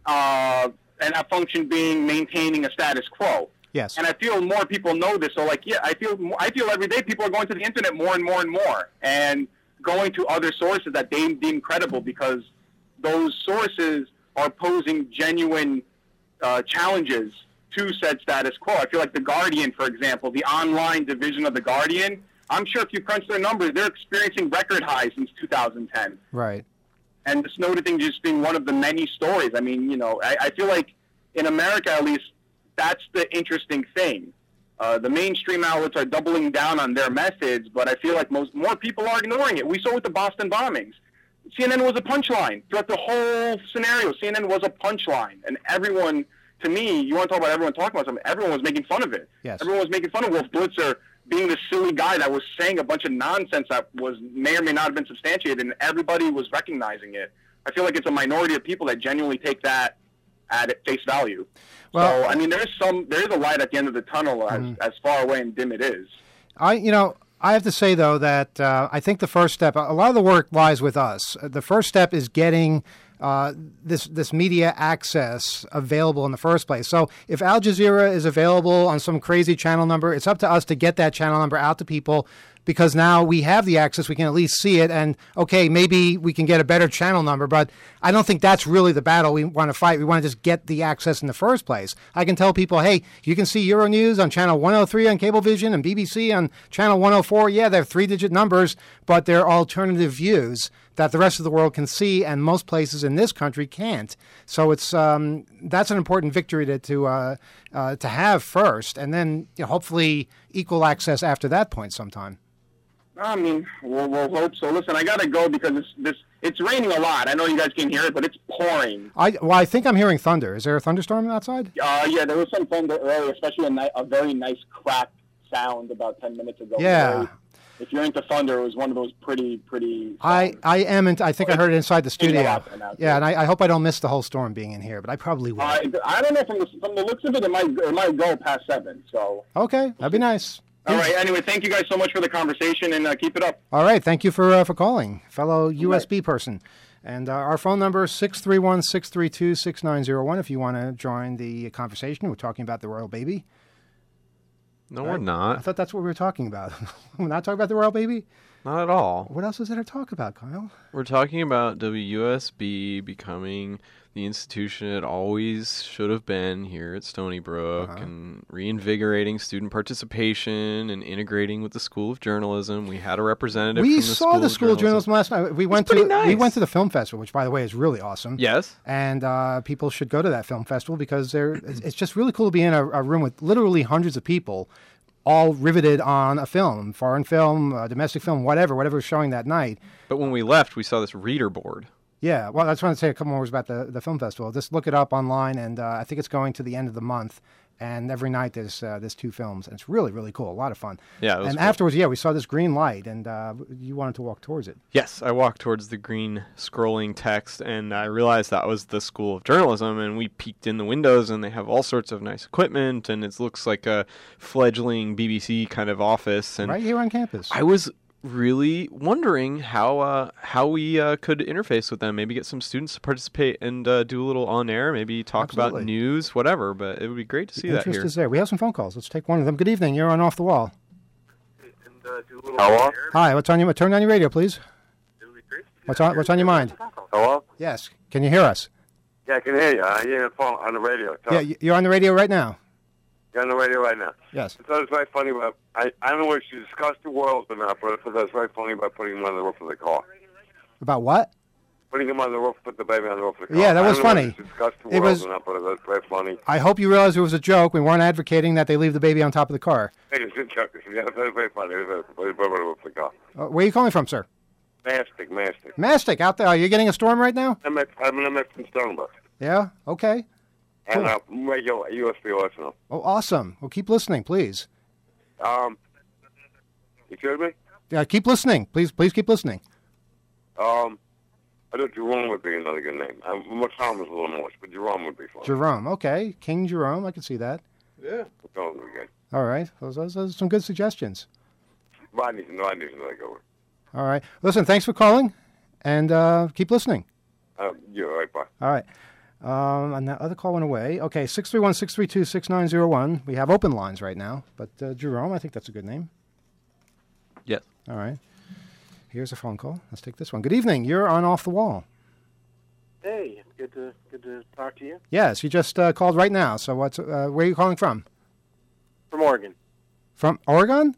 uh, and that function being maintaining a status quo. Yes. And I feel more people know this. So, like, yeah, I feel I feel every day people are going to the internet more and more and more, and going to other sources that they deem credible, because those sources are posing genuine uh, challenges to said status quo. I feel like The Guardian, for example, the online division of The Guardian, I'm sure if you crunch their numbers, they're experiencing record highs since two thousand ten. Right. And the Snowden thing just being one of the many stories. I mean, you know, I, I feel like in America, at least, that's the interesting thing. Uh, the mainstream outlets are doubling down on their methods, but I feel like most more people are ignoring it. We saw with the Boston bombings. C N N was a punchline. Throughout the whole scenario, C N N was a punchline. And everyone, to me, you want to talk about everyone talking about something, everyone was making fun of it. Yes. Everyone was making fun of Wolf Blitzer being the silly guy that was saying a bunch of nonsense that was may or may not have been substantiated, and everybody was recognizing it. I feel like it's a minority of people that genuinely take that at face value. Well, so, I mean, there is some, there is a light at the end of the tunnel as, mm-hmm. as far away and dim it is. I, you know, I have to say, though, that uh, I think the first step, a lot of the work lies with us. The first step is getting uh, this this media access available in the first place. So if Al Jazeera is available on some crazy channel number, it's up to us to get that channel number out to people, because now we have the access, we can at least see it, and okay, maybe we can get a better channel number, but I don't think that's really the battle we want to fight. We want to just get the access in the first place. I can tell people, hey, you can see Euronews on channel one oh three on Cablevision and B B C on channel one oh four. Yeah, they're three-digit numbers, but they're alternative views that the rest of the world can see, and most places in this country can't. So it's um, that's an important victory to to, uh, uh, to have first, and then you know, hopefully equal access after that point sometime. I mean, we'll, we'll hope so. Listen, I gotta go because it's this. It's raining a lot. I know you guys can hear it, but it's pouring. I well, I think I'm hearing thunder. Is there a thunderstorm outside? Uh, yeah, there was some thunder earlier, especially a, ni- a very nice cracked sound about ten minutes ago. Yeah. Very, if you're into thunder, it was one of those pretty, pretty. I, sounds. I am. In, I think I heard it inside the studio. out there now, too. Yeah, and I, I hope I don't miss the whole storm being in here, but I probably will. Uh, I don't know from the from the looks of it, it might it might go past seven. So. Okay, that'd be nice. All right. Anyway, thank you guys so much for the conversation, and uh, keep it up. All right, thank you for uh, for calling, fellow U S B person. And uh, our phone number is six three one, six three two, six nine zero one if you want to join the conversation. We're talking about the royal baby. No, Right? we're not. I thought that's what we were talking about. We're not talking about the royal baby? Not at all. What else is there to talk about, Kyle? We're talking about W U S B becoming the institution it always should have been here at Stony Brook, Uh-huh. and reinvigorating student participation and integrating with the School of Journalism. We had a representative We from the saw School the of School of Journalism last night. We went to pretty we nice. went to the film festival, which, by the way, is really awesome. Yes. And uh, people should go to that film festival because they're, it's it's just really cool to be in a, a room with literally hundreds of people, all riveted on a film, foreign film, uh, domestic film, whatever, whatever was showing that night. But when we left, we saw this reader board. Yeah, well, I just want to say a couple more words about the, the film festival. Just look it up online, and uh, I think it's going to the end of the month. And every night there's uh, there's two films, and it's really, really cool. A lot of fun. Yeah, it was and cool. afterwards, yeah, we saw this green light, and uh, you wanted to walk towards it. Yes, I walked towards the green scrolling text, and I realized that was the School of Journalism, and we peeked in the windows, and they have all sorts of nice equipment, and it looks like a fledgling B B C kind of office. And Right here on campus. I was really wondering how uh, how we uh, could interface with them, maybe get some students to participate and uh, do a little on-air, maybe talk Absolutely. about news, whatever, but it would be great to see that Interest here. is there. We have some phone calls. Let's take one of them. Good evening. You're on Off the Wall. Hello? Hi. What's on your turn on your radio, please? What's on What's on your mind? Hello? Yes. Can you hear us? Yeah, I can hear you. I hear you phone on the radio. Tell Yeah, y- you're on the radio right now. You're on the radio right now. Yes. I thought it was very funny about, I, I don't know if you discussed the world or not, but I thought it was very funny about putting him on the roof of the car. About what? Putting him on the roof, put the baby on the roof of the car. Yeah, that was I don't know funny. if you discussed the It world was- or not, but it was very funny. I hope you realize it was a joke. We weren't advocating that they leave the baby on top of the car. Hey, it's a joke. Yeah, it was very funny. It was very, very, very, roof of the car. Uh, where are you calling from, sir? Mastic, mastic. Mastic, out there. Are you getting a storm right now? I'm at, I'm I'm at from Stonebrook. Yeah? Okay. And Cool. uh, regular U S B listener. Oh, awesome. Well, keep listening, please. Um, you heard me? Yeah, keep listening. Please, please keep listening. Um, I thought Jerome would be another good name. Um, McCollum is a little more, but Jerome would be fun. Jerome. Okay. King Jerome. I can see that. Yeah. McCollum would be good. All right. Those, those, those are some good suggestions. Rodney's, Rodney's another good one. All right. Listen, thanks for calling, and uh, keep listening. Uh, you're right, bye. All right. Um, and that other call went away. Okay, six three one, six three two, six nine zero one. We have open lines right now, but uh, Jerome, I think that's a good name. Yes. All right. Here's a phone call. Let's take this one. Good evening. You're on Off the Wall. Hey, good to good to talk to you. Yes, you just uh, called right now. So what's uh, where are you calling from? From Oregon. From Oregon?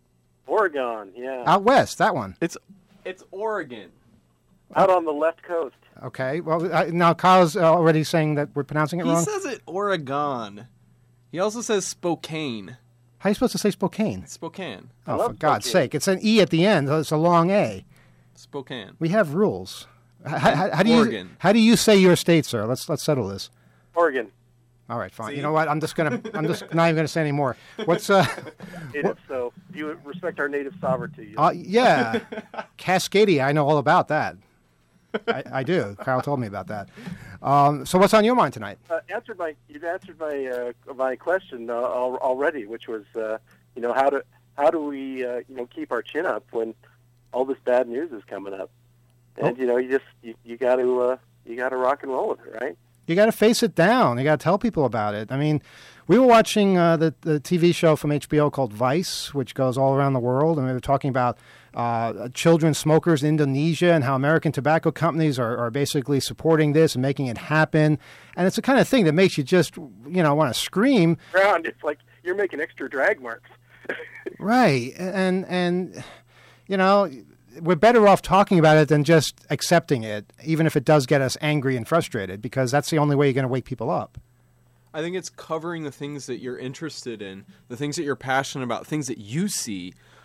Oregon, yeah. Out west, that one. It's it's Oregon. Out on the left coast. Okay. Well, uh, now Kyle's uh, already saying that we're pronouncing it He wrong. says it Oregon. He also says Spokane. How are you supposed to say Spokane? Spokane. Oh, love for God's Spokane. sake. It's an E at the end. So it's a long A. Spokane. We have rules. H- how, how do you Oregon. how do you say your state, sir? Let's let's settle this. Oregon. All right, fine. See? You know what? I'm just gonna I'm just not even gonna say any more. What's uh, Native, so you respect our native sovereignty. uh yeah, Cascadia. I know all about that. I, I do. Kyle told me about that. Um, so what's on your mind tonight? Uh, answered my you've answered my uh, my question uh, al- already, which was uh, you know how to how do we uh, you know keep our chin up when all this bad news is coming up, and Oh. you know you just you, you got to uh, you got to rock and roll with it, right? You got to face it down. You got to tell people about it. I mean, we were watching uh, the, the T V show from H B O called Vice, which goes all around the world, and we were talking about uh, children smokers in Indonesia and how American tobacco companies are, are basically supporting this and making it happen. And it's the kind of thing that makes you just, you know, want to scream. Ground, it's like you're making extra drag marks. Right. And, and you know, we're better off talking about it than just accepting it, even if it does get us angry and frustrated, because that's the only way you're going to wake people up. I think it's covering the things that you're interested in, the things that you're passionate about, things that you see.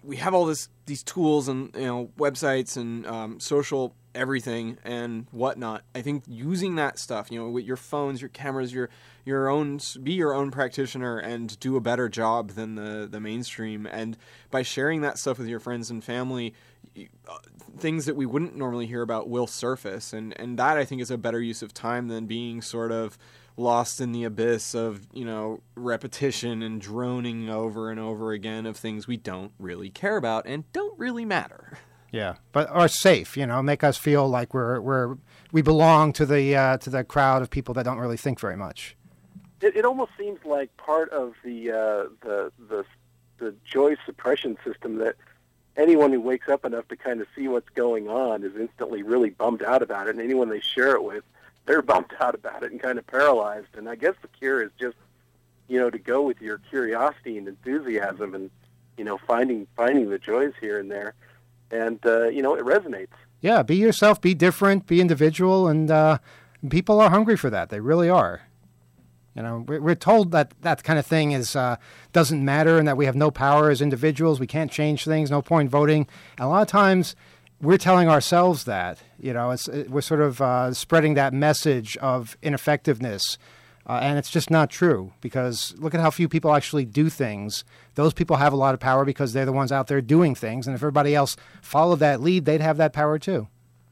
we have all this these tools and, you know, websites and um, social everything and whatnot. I think using that stuff, you know, with your phones, your cameras, your your own, be your own practitioner and do a better job than the the mainstream. And by sharing that stuff with your friends and family, uh, things that we wouldn't normally hear about will surface. And and that, I think, is a better use of time than being sort of lost in the abyss of, you know, repetition and droning over and over again of things we don't really care about and don't really matter. Yeah, but are safe, you know, make us feel like we're we're we belong to the uh, to the crowd of people that don't really think very much. It, it almost seems like part of the uh, the the the joy suppression system that anyone who wakes up enough to kind of see what's going on is instantly really bummed out about it, and anyone they share it with, they're bummed out about it and kind of paralyzed. And I guess the cure is just, you know, to go with your curiosity and enthusiasm and, you know, finding finding the joys here and there. And, uh, you know, it resonates. Yeah, be yourself, be different, be individual, and uh, people are hungry for that. They really are. You know, we're, we're told that that kind of thing is uh, doesn't matter and that we have no power as individuals. We can't change things, no point voting. And a lot of times we're telling ourselves that, you know, it's, it, we're sort of uh, spreading that message of ineffectiveness. Uh, and it's just not true, because look at how few people actually do things. Those people have a lot of power because they're the ones out there doing things. And if everybody else followed that lead, they'd have that power too.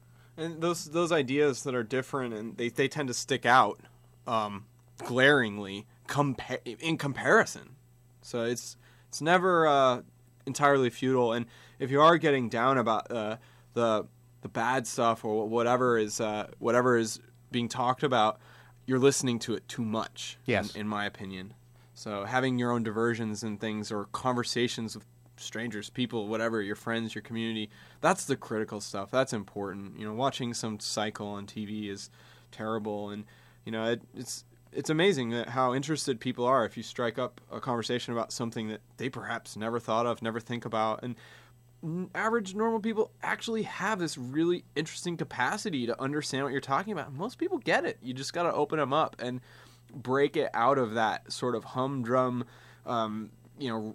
And those those ideas that are different and they, they tend to stick out um, glaringly compa- in comparison. So it's it's never uh, entirely futile. And if you are getting down about uh, the the bad stuff or whatever is uh, whatever is being talked about, you're listening to it too much, yes. in, in my opinion. So having your own diversions and things or conversations with strangers, people, whatever, your friends, your community, that's the critical stuff. That's important. You know, watching some cycle on T V is terrible. And, you know, it, it's it's amazing that how interested people are if you strike up a conversation about something that they perhaps never thought of, never think about. And average normal people actually have this really interesting capacity to understand what you're talking about. Most people get it. You just got to open them up and break it out of that sort of humdrum, um, you know,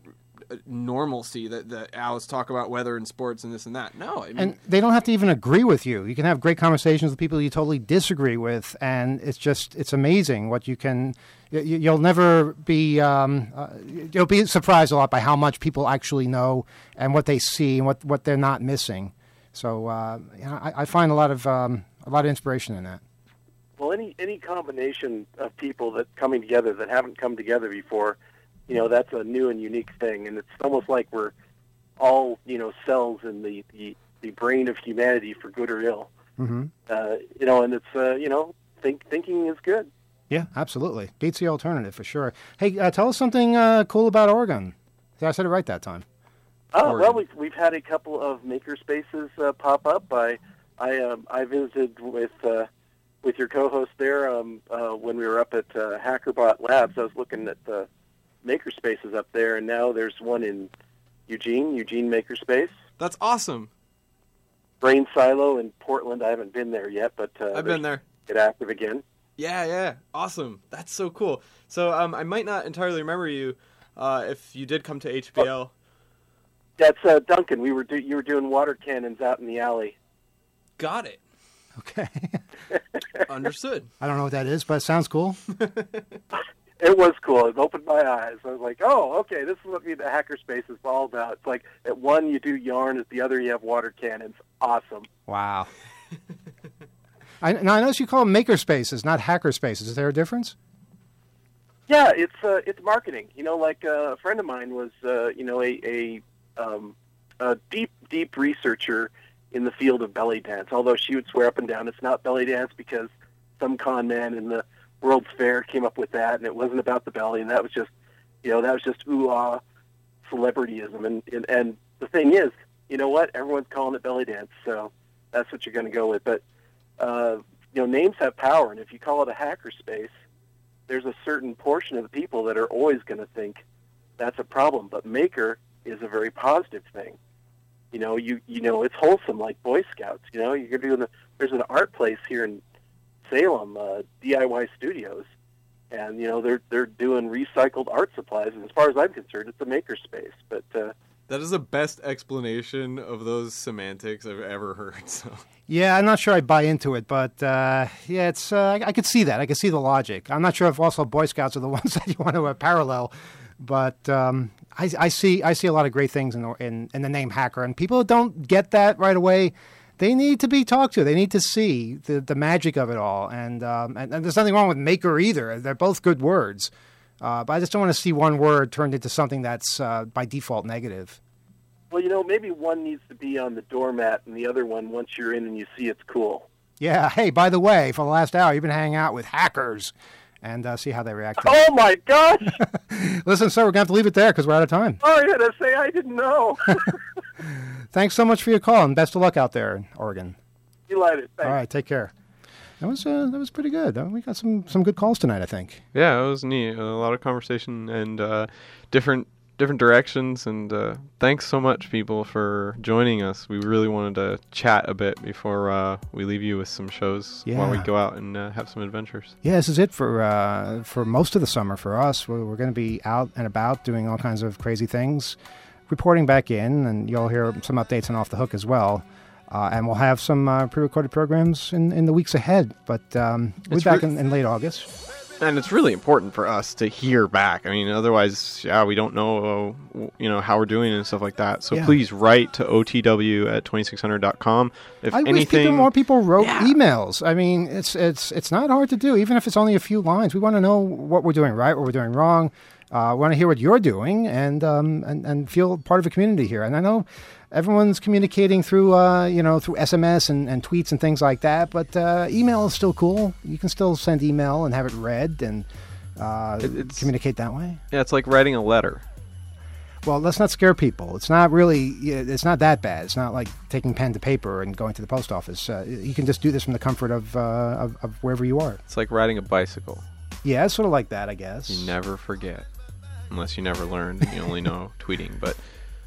normalcy that, that Alice talk about weather and sports and this and that. No, I mean, and they don't have to even agree with you. You can have great conversations with people you totally disagree with, and it's just it's amazing what you can. You'll never be um, uh, you'll be surprised a lot by how much people actually know and what they see and what, what they're not missing. So uh, you know, I, I find a lot of um, a lot of inspiration in that. Well, any any combination of people that coming together that haven't come together before, you know, that's a new and unique thing, and it's almost like we're all, you know, cells in the, the, the brain of humanity for good or ill. Mm-hmm. Uh, you know, and it's, uh, you know, think, thinking is good. Yeah, absolutely. Beats the alternative for sure. Hey, uh, tell us something uh, cool about Oregon. I said it right that time. Oh, Oregon. well, we've, we've had a couple of makerspaces uh, pop up. I I, um, I visited with uh, with your co-host there um, uh, when we were up at uh, Hackerbot Labs. I was looking at the makerspaces up there, and now there's one in Eugene, Eugene Makerspace. That's awesome. Brain Silo in Portland. I haven't been there yet, but uh, I've been there. Get active again. Yeah, yeah, awesome. That's so cool. So um, I might not entirely remember you uh, if you did come to H B L. Oh, that's uh, Duncan. We were do- you were doing water cannons out in the alley. Got it. Okay. Understood. I don't know what that is, but it sounds cool. It was cool. It opened my eyes. I was like, oh, okay, this is what the hackerspace is all about. It's like at one you do yarn, at the other you have water cannons. Awesome. Wow. I, now, I notice you call them makerspaces, not hackerspaces. Is there a difference? Yeah, it's uh, it's marketing. You know, like uh, a friend of mine was, uh, you know, a a, um, a deep deep researcher in the field of belly dance. Although she would swear up and down it's not belly dance because some con man in the World's Fair came up with that, and it wasn't about the belly, and that was just, you know, that was just ooh ah celebrityism. And, and and the thing is, you know what? Everyone's calling it belly dance, so that's what you're going to go with. But uh, you know, names have power, and if you call it a hackerspace, there's a certain portion of the people that are always going to think that's a problem. But maker is a very positive thing. You know, you you know, it's wholesome, like Boy Scouts. You know, you're doing the, there's an art place here in Salem, uh, D I Y Studios, and you know they're they're doing recycled art supplies. And as far as I'm concerned, it's a maker space. But uh, That is the best explanation of those semantics I've ever heard. So. Yeah, I'm not sure I buy into it, but uh, yeah, it's uh, I, I could see that. I could see the logic. I'm not sure if also Boy Scouts are the ones that you want to uh, parallel, but um, I, I see I see a lot of great things in the, in, in the name hacker, and people don't get that right away. They need to be talked to. They need to see the, the magic of it all, and, um, and and there's nothing wrong with maker either. They're both good words, uh, but I just don't want to see one word turned into something that's uh, by default negative. Well, you know, maybe one needs to be on the doormat, and the other one, once you're in and you see it's cool. Yeah. Hey, by the way, for the last hour, you've been hanging out with hackers, and uh, see how they react. To oh my gosh! Listen, sir, we're gonna have to leave it there because we're out of time. Oh, I had to say I didn't know. Thanks so much for your call, and best of luck out there in Oregon. You like it. Thanks. All right, take care. That was uh, that was pretty good. Uh, we got some some good calls tonight, I think. Yeah, it was neat. A lot of conversation and uh, different. different directions, and uh, thanks so much, people, for joining us. We really wanted to chat a bit before uh, we leave you with some shows yeah. while we go out and uh, have some adventures. Yeah, this is it for uh, for most of the summer for us. We're, we're going to be out and about doing all kinds of crazy things, reporting back in, and you'll hear some updates on Off the Hook as well. Uh, and we'll have some uh, pre-recorded programs in, in the weeks ahead, but um, we'll be back re- in, in late August. And it's really important for us to hear back. I mean, otherwise, yeah, we don't know, uh, you know, how we're doing and stuff like that. So yeah. please write to O T W at twenty-six hundred dot com. If I anything, wish people, more people wrote yeah. emails. I mean, it's it's it's not hard to do, even if it's only a few lines. We want to know what we're doing right, what we're doing wrong. Uh, we want to hear what you're doing and um and, and feel part of a community here. And I know everyone's communicating through, uh, you know, through S M S and, and tweets and things like that. But uh, email is still cool. You can still send email and have it read and uh, it, communicate that way. Yeah, it's like writing a letter. Well, let's not scare people. It's not really, it's not that bad. It's not like taking pen to paper and going to the post office. Uh, you can just do this from the comfort of, uh, of, of wherever you are. It's like riding a bicycle. Yeah, it's sort of like that, I guess. You never forget. Unless you never learned and you only know tweeting. But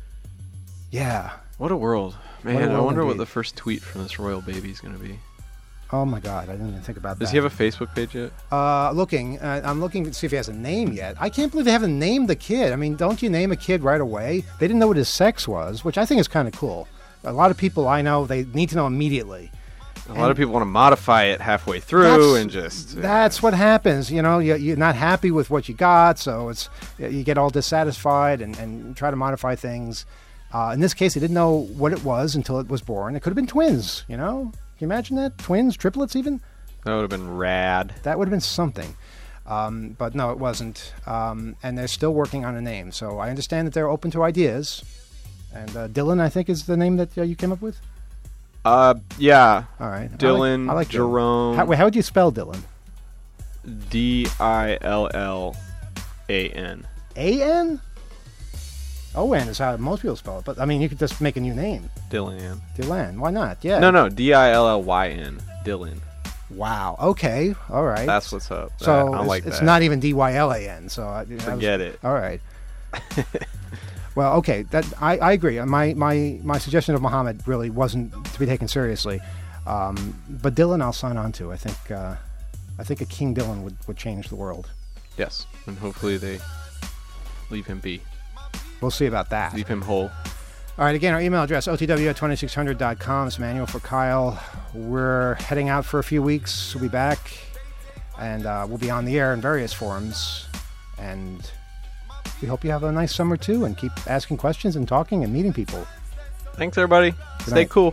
yeah. What a world. Man, a world I wonder indeed. what the first tweet from this royal baby is going to be. Oh, my God. I didn't even think about that. Does he have a Facebook page yet? Uh, looking. Uh, I'm looking to see if he has a name yet. I can't believe they haven't named the kid. I mean, don't you name a kid right away? They didn't know what his sex was, which I think is kind of cool. A lot of people I know, they need to know immediately. A lot and of people want to modify it halfway through and just... Uh, that's what happens. You know, you, you're not happy with what you got, so it's you get all dissatisfied and, and try to modify things. Uh, in this case, they didn't know what it was until it was born. It could have been twins, you know? Can you imagine that? Twins, triplets even? That would have been rad. That would have been something. Um, but no, it wasn't. Um, and they're still working on a name. So I understand that they're open to ideas. And uh, Dylan, I think, is the name that uh, you came up with? Uh, yeah. All right. Dylan, I like, I like Jerome. Dylan. How, wait, how would you spell Dylan? D I L L A N. A N? O N is how most people spell it. But, I mean, you could just make a new name. Dylan. Dylan. Why not? Yeah. No, no. D I L L Y N. Dylan. Wow. Okay. All right. That's what's up. So I it's, like it's that. not even D Y L A N. So I, Forget I was, it. All right. Well, okay. That I, I agree. My, my my suggestion of Muhammad really wasn't to be taken seriously. Um, but Dylan, I'll sign on to. I think uh, I think a King Dylan would, would change the world. Yes, and hopefully they leave him be. We'll see about that. Leave him whole. All right, again, our email address, O T W at twenty-six hundred dot com. It's Manuel for Kyle. We're heading out for a few weeks. We'll be back, and uh, we'll be on the air in various forums. And we hope you have a nice summer, too, and keep asking questions and talking and meeting people. Thanks, everybody. Good Stay night. cool.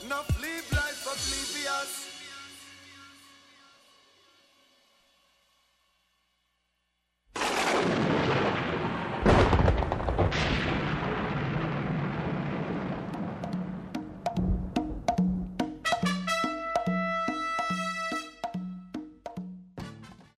Enough live life oblivious.